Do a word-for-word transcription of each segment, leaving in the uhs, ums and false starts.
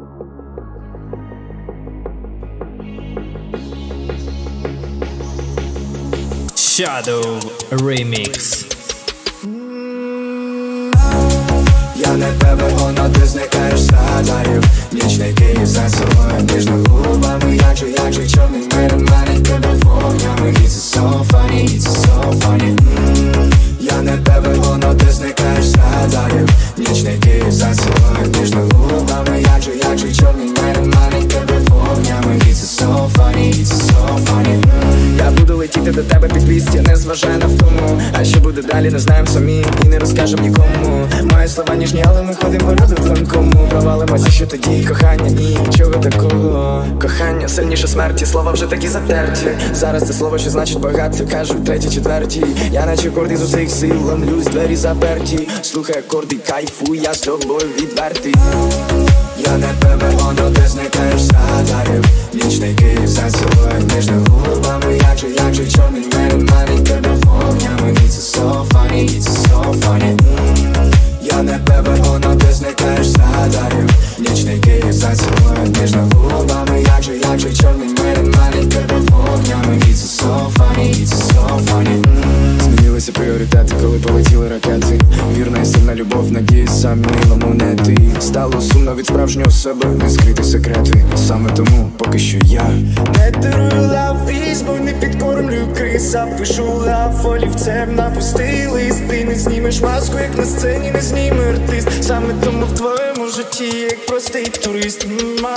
Shadow Remix. Я не тебе, воно ти зникаєш з радарів. Нічний Київ зацілує ніжно губами. Як же, як же чорний мир манить тебе вогнями. It's so funny, it's so funny. mm. Я не тебе, воно ти зникаєш з радарів. Нічний Київ зацілує ніжно губами. Як же, як же чорний мир манить тебе вогнями. It's so funny, it's so funny. mm. Я буду летіти до тебе під двісті, не зважай на втому. А що буде далі, не знаєм самі і не розкажем нікому. Мої слова ніжні, але ми ходимо по люди в тонкому. Провалимося, що тоді кохання, ні, нічого такого. Кохання сильніше смерті, слова вже такі затерті. Зараз це слово, що значить багато, кажуть треті, четверті. Я наче акорди з усіх сил, ломлюсь, двері заперті. Слухай акорди, кайфуй, я з тобою відвертий. Я не тебе, воно ти зникаєш з радарів. Нічний Київ зацілує ніжно губами. Як же, як же чорний мир манить тебе вогнями. It's so funny, it's so funny. mm. Я не тебе, воно ти зникаєш з радарів. Нічний Київ зацілує ніжно губами. Як же, як же чорний мир манить тебе вогнями. It's so funny, it's so funny. mm. Змінилися пріоритети, коли полетіли ракети. Вірна і сильна любов, надії замінила монети. Стало сумно від справжнього себе, не скрити секрети. Саме тому поки що я не дарую лав, бо не підкормлюю криса. Пишу лав, олівцем напусти лист. Ти не знімеш маску, як на сцені не зніме артист. Саме тому в твоєму житті, як простий турист.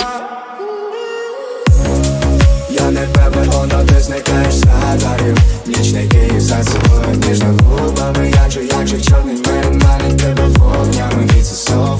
Я не тебе, воно ти зникаєш з радарів. Нічний Київ зацілує ніжно губами. Як же, як же чорний мир манить тебе вогнями. It's so